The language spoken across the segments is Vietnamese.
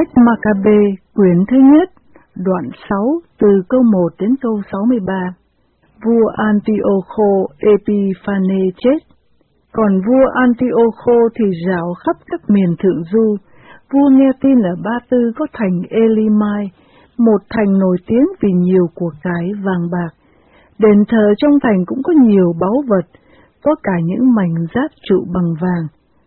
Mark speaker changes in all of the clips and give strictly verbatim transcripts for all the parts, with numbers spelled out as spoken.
Speaker 1: Sách Ma-ca-bê, quyển thứ nhất, đoạn sáu, từ câu một đến câu sáu mươi ba. Vua Antioco Epiphanes chết, còn vua Antioco thì rảo khắp các miền thượng du. Vua nghe tin ở Ba Tư có thành Elimai, một thành nổi tiếng vì nhiều của cải vàng bạc. Đền thờ trong thành cũng có nhiều báu vật, có cả những mảnh giáp trụ bằng vàng.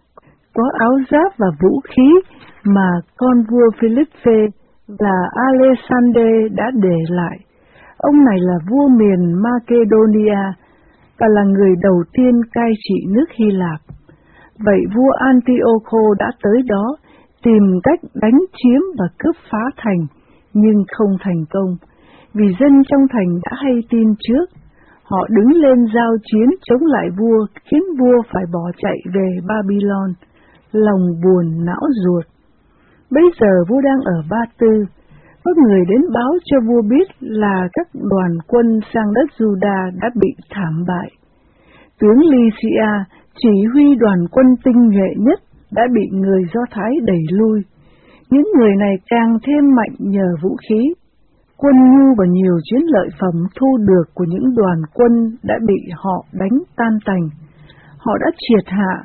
Speaker 1: Có áo giáp và vũ khí mà con vua Philippe là Alexander đã để lại. Ông này là vua miền Macedonia và là người đầu tiên cai trị nước Hy Lạp. Vậy vua Antioco đã tới đó tìm cách đánh chiếm và cướp phá thành, nhưng không thành công, vì dân trong thành đã hay tin trước. Họ đứng lên giao chiến chống lại vua, khiến vua phải bỏ chạy về Babylon, lòng buồn não ruột. Bây giờ vua đang ở Ba Tư, có người đến báo cho vua biết là các đoàn quân sang đất Juda đã bị thảm bại. Tướng Lysia, chỉ huy đoàn quân tinh nhuệ nhất, đã bị người Do Thái đẩy lui. Những người này càng thêm mạnh nhờ vũ khí, quân nhu và nhiều chiến lợi phẩm thu được của những đoàn quân đã bị họ đánh tan tành. Họ đã triệt hạ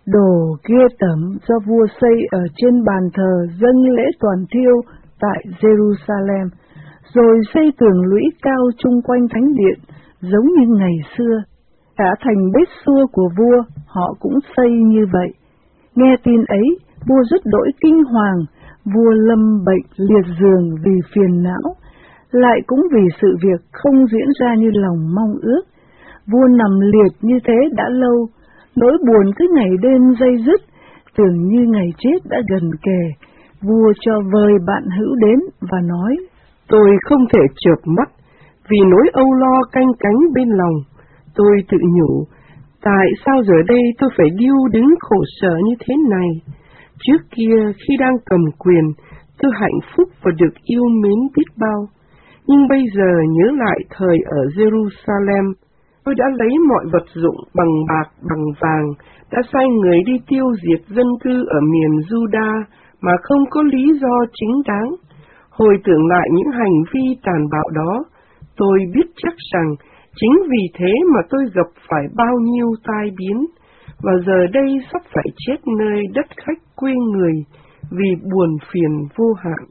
Speaker 1: đồ ghê tởm do vua xây ở trên bàn thờ dâng lễ toàn thiêu tại Jerusalem, rồi xây tường lũy cao chung quanh thánh điện giống như ngày xưa. Cả thành bết xua của vua họ cũng xây như vậy. Nghe tin ấy, vua rất đỗi kinh hoàng, vua lâm bệnh liệt giường vì phiền não, lại cũng vì sự việc không diễn ra như lòng mong ước. Vua nằm liệt như thế đã lâu, nỗi buồn cứ ngày đêm day dứt, tưởng như ngày chết đã gần kề. Vua cho vời bạn hữu đến và nói:
Speaker 2: Tôi không thể chợp mắt, vì nỗi âu lo canh cánh bên lòng. Tôi tự nhủ, tại sao giờ đây tôi phải điêu đứng khổ sở như thế này? Trước kia khi đang cầm quyền, tôi hạnh phúc và được yêu mến biết bao. Nhưng bây giờ nhớ lại thời ở Jerusalem, tôi đã lấy mọi vật dụng bằng bạc bằng vàng, đã sai người đi tiêu diệt dân cư ở miền Juda mà không có lý do chính đáng. Hồi tưởng lại những hành vi tàn bạo đó, tôi biết chắc rằng chính vì thế mà tôi gặp phải bao nhiêu tai biến, và giờ đây sắp phải chết nơi đất khách quê người vì buồn phiền vô hạn.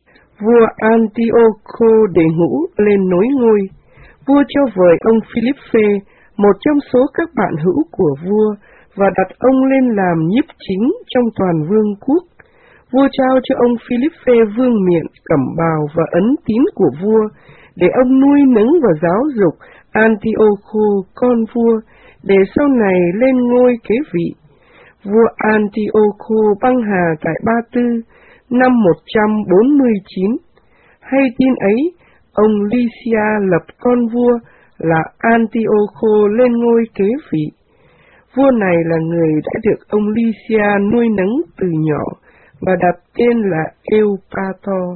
Speaker 2: Vua Antioco đệ ngũ lên nối ngôi. Vua cho vời ông Philippe, một trong số các bạn hữu của vua, và đặt ông lên làm nhiếp chính trong toàn vương quốc. Vua trao cho ông Philippe vương miện, cẩm bào và ấn tín của vua, để ông nuôi nấng và giáo dục Antioco con vua, để sau này lên ngôi kế vị. Vua Antioco băng hà tại Ba Tư năm một trăm bốn mươi chín. Hay tin ấy, ông Lysia lập con vua là Antioco lên ngôi kế vị. Vua này là người đã được ông Lysia nuôi nấng từ nhỏ và đặt tên là Eupator.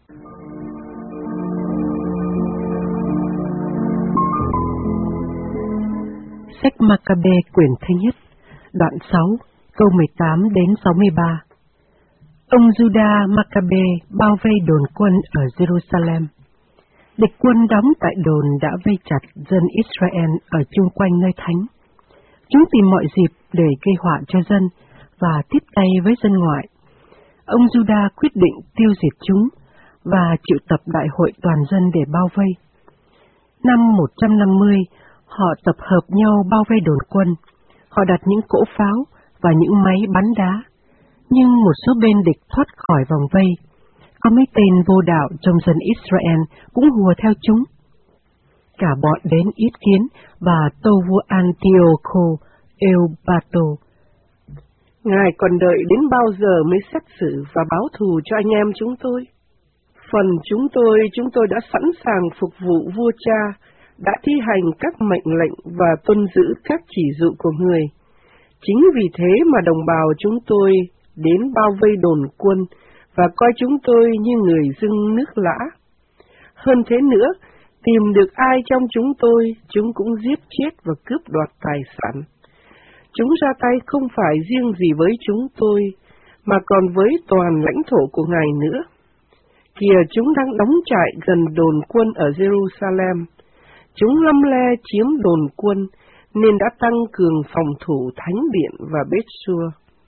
Speaker 3: Sách Ma-ca-bê quyển thứ nhất, đoạn sáu, câu mười tám đến sáu mươi ba. Ông Juda Ma-ca-bê bao vây đồn quân ở Jerusalem. Địch quân đóng tại đồn đã vây chặt dân Israel ở chung quanh nơi thánh. Chúng tìm mọi dịp để gây họa cho dân và tiếp tay với dân ngoại. Ông Juda quyết định tiêu diệt chúng và triệu tập đại hội toàn dân để bao vây. Năm một trăm năm mươi, họ tập hợp nhau bao vây đồn quân. Họ đặt những cỗ pháo và những máy bắn đá. Nhưng một số bên địch thoát khỏi vòng vây. Có mấy tên vô đạo trong dân Israel cũng hùa theo chúng. Cả bọn đến ý kiến và tâu vua Antioco Eupator:
Speaker 2: Ngài còn đợi đến bao giờ mới xét xử và báo thù cho anh em chúng tôi? Phần chúng tôi, chúng tôi đã sẵn sàng phục vụ vua cha, đã thi hành các mệnh lệnh và tuân giữ các chỉ dụ của người. Chính vì thế mà đồng bào chúng tôi đến bao vây đồn quân và coi chúng tôi như người dưng nước lã. Hơn thế nữa, tìm được ai trong chúng tôi, chúng cũng giết chết và cướp đoạt tài sản. Chúng ra tay không phải riêng gì với chúng tôi, mà còn với toàn lãnh thổ của Ngài nữa. Kìa, chúng đang đóng trại gần đồn quân ở Jerusalem. Chúng lăm le chiếm đồn quân, nên đã tăng cường phòng thủ thánh điện và Bết-sua.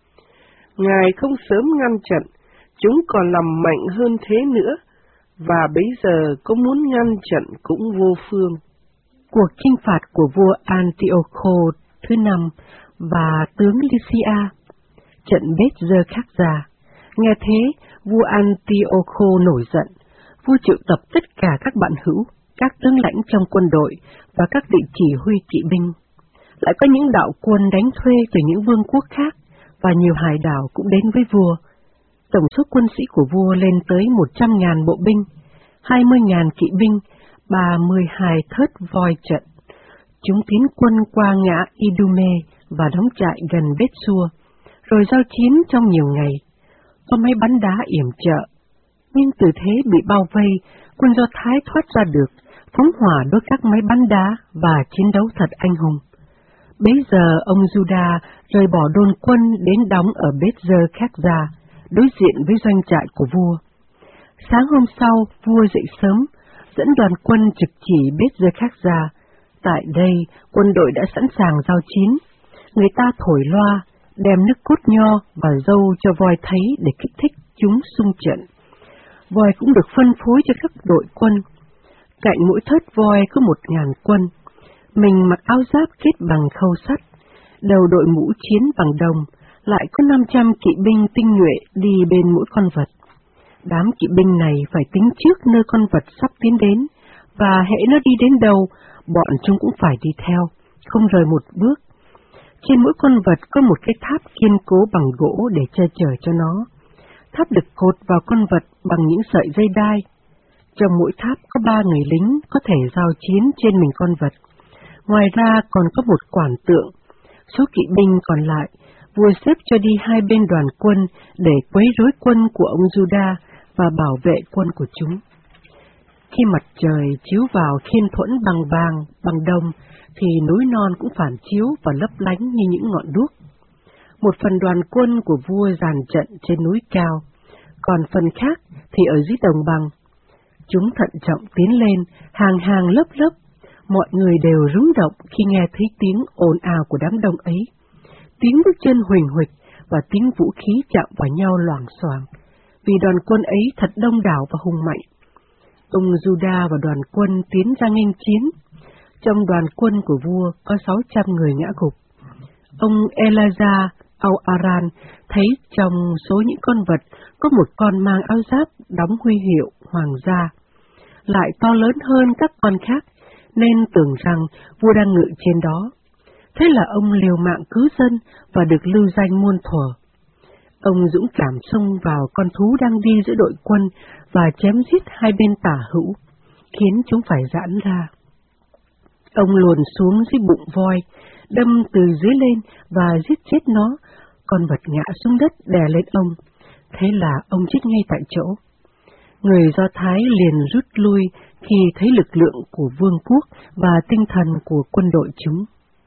Speaker 2: Ngài không sớm ngăn chặn, chúng còn làm mạnh hơn thế nữa, và bấy giờ có muốn ngăn chặn cũng vô phương.
Speaker 3: Cuộc chinh phạt của vua Antiocho thứ năm và tướng Lysia, trận Bết-giơ khắc ra. Nghe thế, vua Antiocho nổi giận. Vua triệu tập tất cả các bạn hữu, các tướng lãnh trong quân đội và các vị chỉ huy kỵ binh. Lại có những đạo quân đánh thuê từ những vương quốc khác, và nhiều hải đảo cũng đến với vua. Tổng số quân sĩ của vua lên tới một trăm ngàn bộ binh, hai mươi ngàn kỵ binh, ba mươi hai thớt voi trận. Chúng tiến quân qua ngã Idume và đóng trại gần Bết-sua, rồi giao chiến trong nhiều ngày. Có máy bắn đá yểm trợ, nhưng từ thế bị bao vây, quân Do Thái thoát ra được, phóng hỏa đốt các máy bắn đá và chiến đấu thật anh hùng. Bấy giờ ông Juda rời bỏ đồn quân đến đóng ở Bết-giơ khắc ra, đối diện với doanh trại của vua. Sáng hôm sau, vua dậy sớm, dẫn đoàn quân trực chỉ Bết-giơ khắc ra. Tại đây, quân đội đã sẵn sàng giao chiến. Người ta thổi loa, đem nước cốt nho và dâu cho voi thấy để kích thích chúng xung trận. Voi cũng được phân phối cho các đội quân. Cạnh mỗi thớt voi có một ngàn quân. Mình mặc áo giáp kết bằng khâu sắt, đầu đội mũ chiến bằng đồng, lại có năm trăm kỵ binh tinh nhuệ đi bên mỗi con vật. Đám kỵ binh này phải tính trước nơi con vật sắp tiến đến, và hễ nó đi đến đâu, bọn chúng cũng phải đi theo, không rời một bước. Trên mỗi con vật có một cái tháp kiên cố bằng gỗ để che chở cho nó. Tháp được cột vào con vật bằng những sợi dây đai. Trong mỗi tháp có ba người lính có thể giao chiến trên mình con vật. Ngoài ra còn có một quản tượng. Số kỵ binh còn lại, vua xếp cho đi hai bên đoàn quân để quấy rối quân của ông Juda và bảo vệ quân của chúng. Khi mặt trời chiếu vào khiên thuẫn bằng vàng, bằng đồng, thì núi non cũng phản chiếu và lấp lánh như những ngọn đuốc. Một phần đoàn quân của vua dàn trận trên núi cao, còn phần khác thì ở dưới đồng bằng. Chúng thận trọng tiến lên, hàng hàng lớp lớp, mọi người đều rúng động khi nghe thấy tiếng ồn ào của đám đông ấy. Tiếng bước chân huỳnh huỳnh và tiếng vũ khí chạm vào nhau loảng xoảng, vì đoàn quân ấy thật đông đảo và hùng mạnh. Ông Juda và đoàn quân tiến ra nghênh chiến. Trong đoàn quân của vua có sáu trăm người ngã gục. Ông Elijah Al-Aran thấy trong số những con vật có một con mang áo giáp đóng huy hiệu hoàng gia, lại to lớn hơn các con khác, nên tưởng rằng vua đang ngự trên đó. Thế là ông liều mạng cứu dân và được lưu danh muôn thuở. Ông dũng cảm xông vào con thú đang đi giữa đội quân và chém giết hai bên tả hữu, khiến chúng phải giãn ra. Ông luồn xuống dưới bụng voi, đâm từ dưới lên và giết chết nó, con vật ngã xuống đất đè lên ông. Thế là ông chết ngay tại chỗ. Người Do Thái liền rút lui khi thấy lực lượng của vương quốc và tinh thần của quân đội chúng.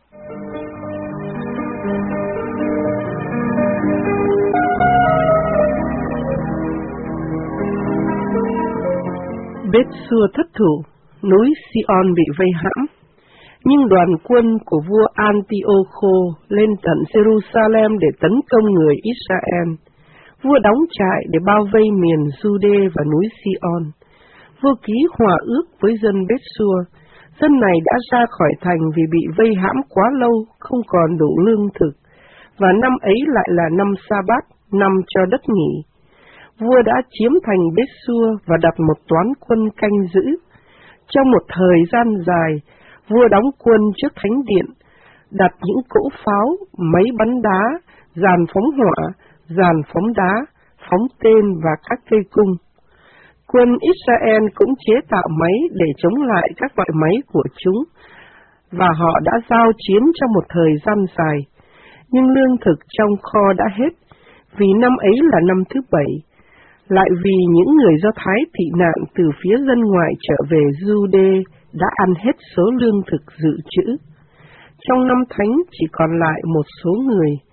Speaker 2: Bết-sua thất thủ, núi Sion bị vây hãm. Nhưng đoàn quân của vua Antiocho lên tận Jerusalem để tấn công người Israel. Vua đóng trại để bao vây miền Jude và núi Sion. Vua ký hòa ước với dân Bết-sua. Dân này đã ra khỏi thành vì bị vây hãm quá lâu, không còn đủ lương thực. Và năm ấy lại là năm Sa-bát, năm cho đất nghỉ. Vua đã chiếm thành Bết-sua và đặt một toán quân canh giữ. Trong một thời gian dài, vua đóng quân trước thánh điện, đặt những cỗ pháo, máy bắn đá, dàn phóng hỏa, dàn phóng đá, phóng tên và các cây cung. Quân Israel cũng chế tạo máy để chống lại các loại máy của chúng, và họ đã giao chiến trong một thời gian dài. Nhưng lương thực trong kho đã hết, vì năm ấy là năm thứ bảy. Lại vì những người Do Thái tị nạn từ phía dân ngoài trở về Jude đã ăn hết số lương thực dự trữ. Trong năm thánh chỉ còn lại một số người.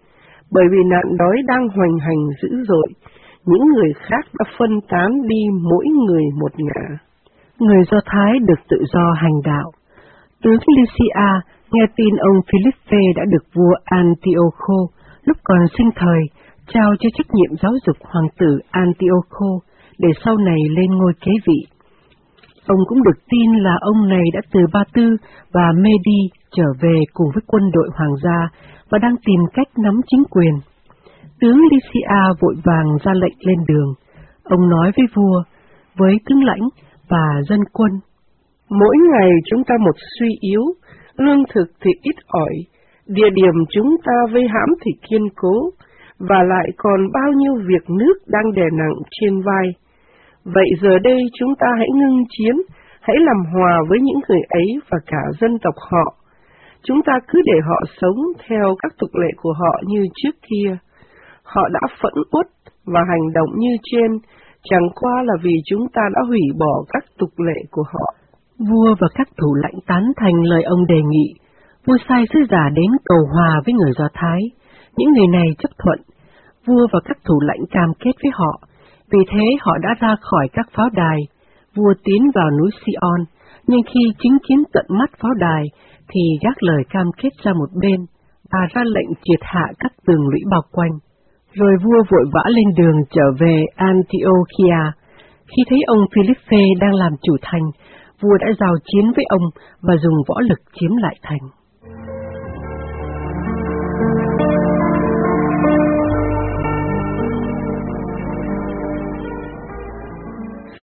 Speaker 2: bởi vì nạn đói đang hoành hành dữ dội, những người khác đã phân tán đi mỗi người một ngả.
Speaker 3: Người Do Thái được tự do hành đạo. Tướng Lycia nghe tin ông Philippe đã được vua Antiocho lúc còn sinh thời trao cho trách nhiệm giáo dục hoàng tử Antiocho để sau này lên ngôi kế vị. Ông cũng được tin là ông này đã từ Ba Tư và Medi trở về cùng với quân đội hoàng gia và đang tìm cách nắm chính quyền. Tướng Lycia vội vàng ra lệnh lên đường. Ông nói với vua, với tướng lãnh và dân quân:
Speaker 2: Mỗi ngày chúng ta một suy yếu, lương thực thì ít ỏi, địa điểm chúng ta vây hãm thì kiên cố, và lại còn bao nhiêu việc nước đang đè nặng trên vai. Vậy giờ đây chúng ta hãy ngưng chiến, hãy làm hòa với những người ấy và cả dân tộc họ. Chúng ta cứ để họ sống theo các tục lệ của họ như trước kia. Họ đã phẫn uất và hành động như trên, chẳng qua là vì chúng ta đã hủy bỏ các tục lệ của họ.
Speaker 3: Vua và các thủ lãnh tán thành lời ông đề nghị. Vua sai sứ giả đến cầu hòa với người Do Thái. Những người này chấp thuận. Vua và các thủ lãnh cam kết với họ. Vì thế họ đã ra khỏi các pháo đài. Vua tiến vào núi Sion, nhưng khi chứng kiến tận mắt pháo đài, thì gác lời cam kết ra một bên, và ra lệnh triệt hạ các tường lũy bao quanh. Rồi vua vội vã lên đường trở về Antiochia. Khi thấy ông Philippe đang làm chủ thành, vua đã giao chiến với ông và dùng võ lực chiếm lại thành.